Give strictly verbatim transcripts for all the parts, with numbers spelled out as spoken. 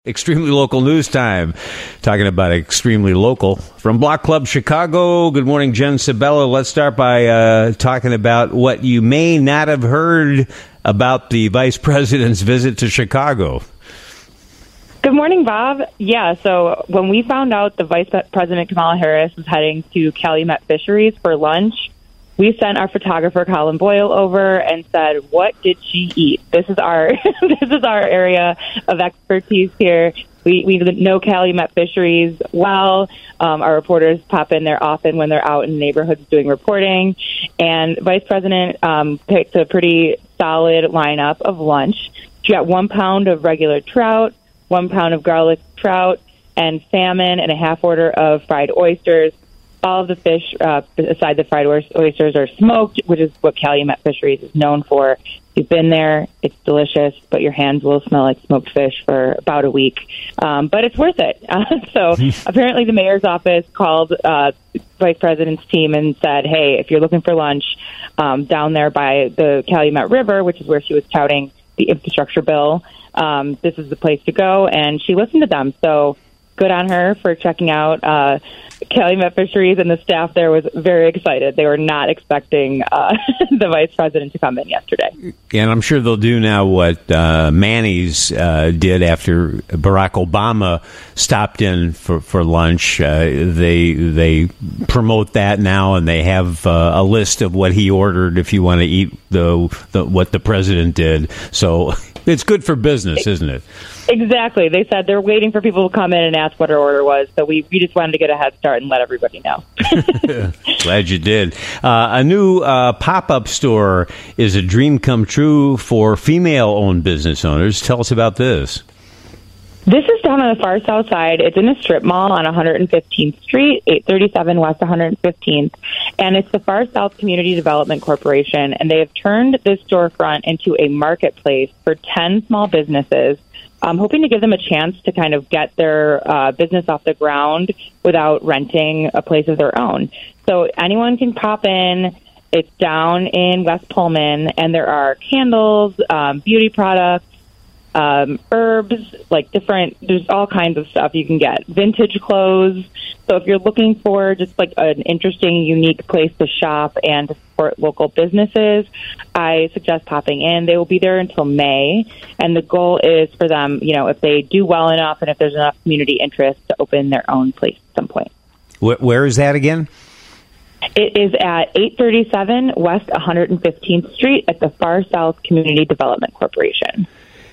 Extremely local news time. Talking about extremely local. From Block Club Chicago, good morning, Jen Sabella. Let's start by uh, talking about what you may not have heard about the Vice President's visit to Chicago. Good morning, Bob. Yeah, so when we found out the Vice President Kamala Harris was heading to Calumet Fisheries for lunch, we sent our photographer Colin Boyle over and said, "What did she eat?" This is our this is our area of expertise here. We we know Calumet Fisheries well. Um, our reporters pop in there often when they're out in neighborhoods doing reporting. And Vice President um, picked a pretty solid lineup of lunch. She got one pound of regular trout, one pound of garlic trout, and salmon, and a half order of fried oysters. All of the fish, uh, aside the fried oysters, are smoked, which is what Calumet Fisheries is known for. If you've been there, it's delicious, but your hands will smell like smoked fish for about a week. Um, but it's worth it. Uh, so apparently the mayor's office called uh, Vice President's team and said, hey, if you're looking for lunch um, down there by the Calumet River, which is where she was touting the infrastructure bill, um, this is the place to go. And she listened to them. So good on her for checking out uh, Calumet Fisheries, and the staff there was very excited. They were not expecting uh, the vice president to come in yesterday. And I'm sure they'll do now what uh, Manny's uh, did after Barack Obama stopped in for, for lunch. Uh, they they promote that now, and they have uh, a list of what he ordered if you want to eat the, the what the president did. So it's good for business, isn't it? Exactly. They said they're waiting for people to come in and ask what her order was. So we, we just wanted to get a head start and let everybody know. Glad you did. Uh, a new uh, pop-up store is a dream come true for female-owned business owners. Tell us about this. This is down on the far south side. It's in a strip mall on one hundred fifteenth Street, eight thirty-seven West one hundred fifteenth. And it's the Far South Community Development Corporation. And they have turned this storefront into a marketplace for ten small businesses. I'm hoping to give them a chance to kind of get their uh, business off the ground without renting a place of their own. So anyone can pop in. It's down in West Pullman, and there are candles, um, beauty products, um, herbs, like different, there's all kinds of stuff you can get. Vintage clothes. So if you're looking for just like an interesting, unique place to shop and to support local businesses, I suggest popping in. They will be there until May, and the goal is for them, you know, if they do well enough and if there's enough community interest, to open their own place at some point. Where is that again? It is at eight thirty-seven West one hundred fifteenth Street at the Far South Community Development Corporation.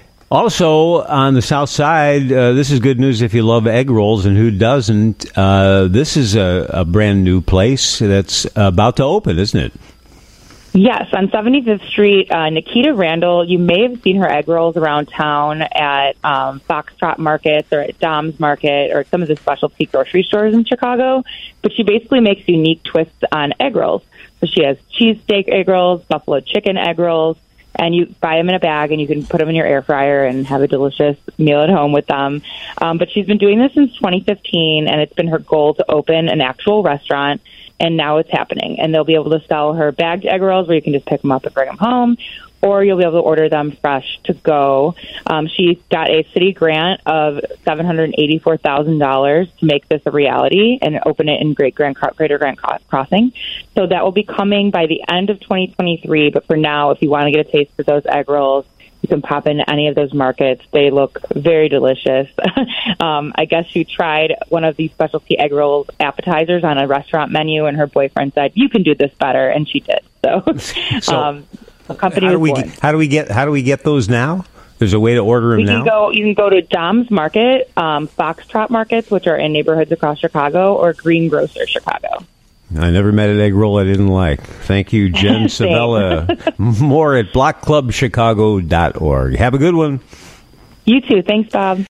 Also, on the south side, uh, this is good news if you love egg rolls, and who doesn't? Uh, this is a, a brand new place that's about to open, isn't it? Yes, on seventy-fifth Street, uh, Nikita Randall, you may have seen her egg rolls around town at um, Foxtrot Markets or at Dom's Market or some of the specialty grocery stores in Chicago, but she basically makes unique twists on egg rolls. So she has cheesesteak egg rolls, buffalo chicken egg rolls, and you buy them in a bag and you can put them in your air fryer and have a delicious meal at home with them. Um, but she's been doing this since twenty fifteen, and it's been her goal to open an actual restaurant, and now it's happening. And they'll be able to sell her bagged egg rolls where you can just pick them up and bring them home, or you'll be able to order them fresh to go. Um, she got a city grant of seven hundred eighty-four thousand dollars to make this a reality and open it in Great Grand Greater Grand Crossing. So that will be coming by the end of twenty twenty-three. But for now, if you want to get a taste for those egg rolls, you can pop into any of those markets. They look very delicious. um, I guess she tried one of these specialty egg rolls appetizers on a restaurant menu, and her boyfriend said, "You can do this better," and she did. So, so um, the company how do we born. get, how do we get how do we get those now? There's a way to order them we can now. Go, you can go to Dom's Market, um, Foxtrot Markets, which are in neighborhoods across Chicago, or Greengrocer Chicago. I never met an egg roll I didn't like. Thank you, Jen Sabella. More at block club chicago dot org. Have a good one. You too. Thanks, Bob.